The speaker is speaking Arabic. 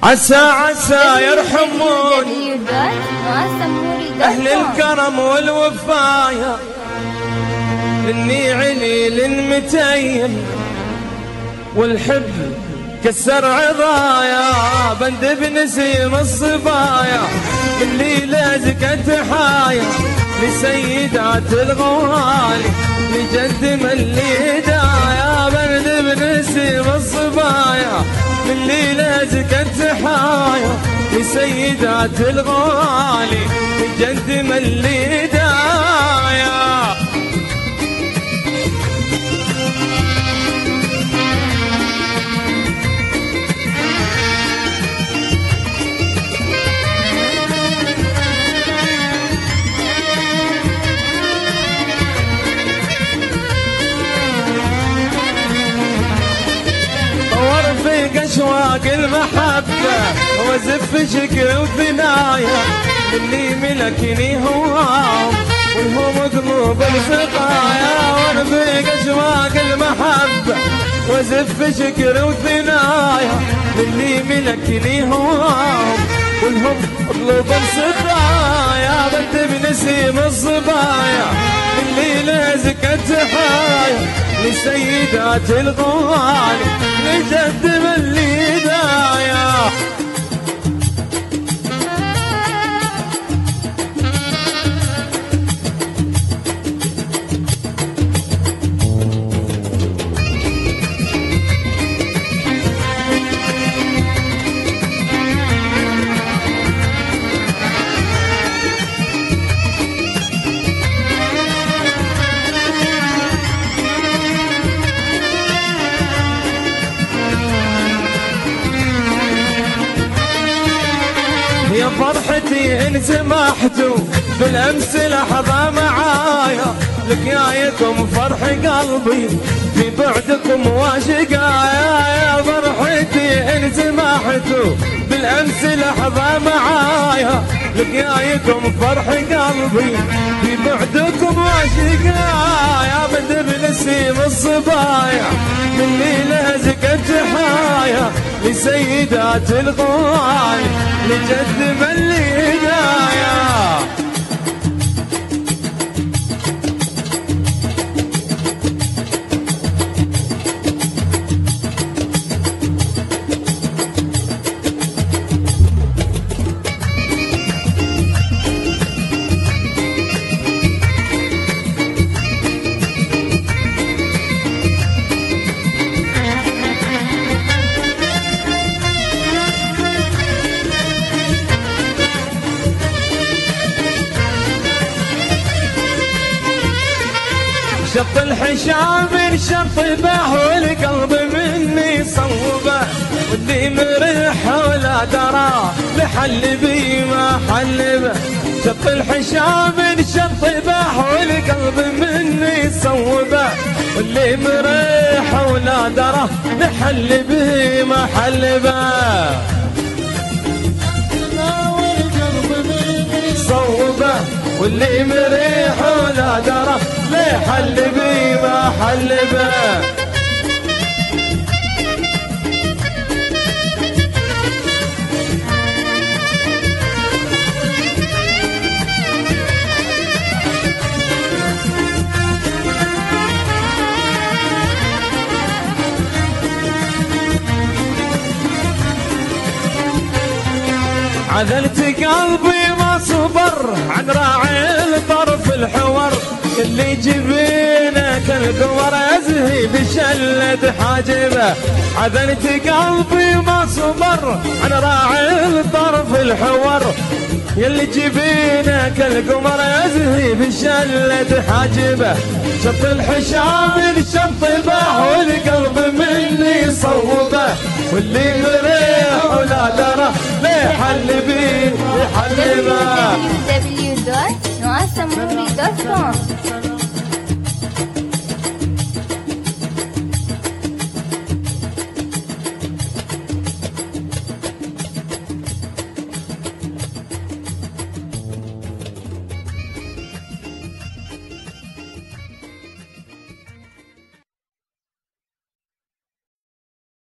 عسى عسى يرحمون أهل الكرم والوفايا إني عليل متيم والحب كسر عضايا بند بنسيم الصبايا اللي لازقت حايا لسيدات الغوالي لجد ملي دايا بند بنسيم الصبايا اللي لازقت حايا لسيدات الغوالي لجد ملي دايا. أشواق المحبة وزف شكر وثنايا اللي ملكني هواهم والهم قلوب السقايا ونفيق أشواق المحبة وزف شكر وثنايا اللي ملكني هواهم والهم قلوب السقايا بنت بنسيم الصبايا اللي لازقت حايا لسيدات الغوالي لجد ملي دايا. يا فرحتي إن سمحتوا بالأمس لحظة معايا لقياكم فرح قلبي في بعدكم واشقايا. يا فرحتي إن سمحتوا بالأمس لحظة معايا لقياكم فرح قلبي في بعدكم واشقايا. بند بنسيم الصبايا اللي لازقت حايا لسيدات الغوالي لجد ملي دايا. شط الحشام شطبه والقلب مني صوبه واللي مرح ولا درى لحل بي ما حلبه. شط الحشام شطبه والقلب مني صوبه واللي مرح ولا درى لحل بي ما حلبه. صوبه واللي مريح ولا درى ليه حل بي ما حلبه. عذلت قلبي ما صبر عن راعي الطرف الحور اللي جبينه كالقمر ازهي بشلة حاجبه. عذلت قلبي ما صبر عن راعي الطرف الحور يلي جبينه كالقمر ازهي بشلة حاجبه. شط الحشام شطبه والقلب مني صوبه واللي مريح ولا درى ليه حل بيه يحلبه. www.noasamuri.com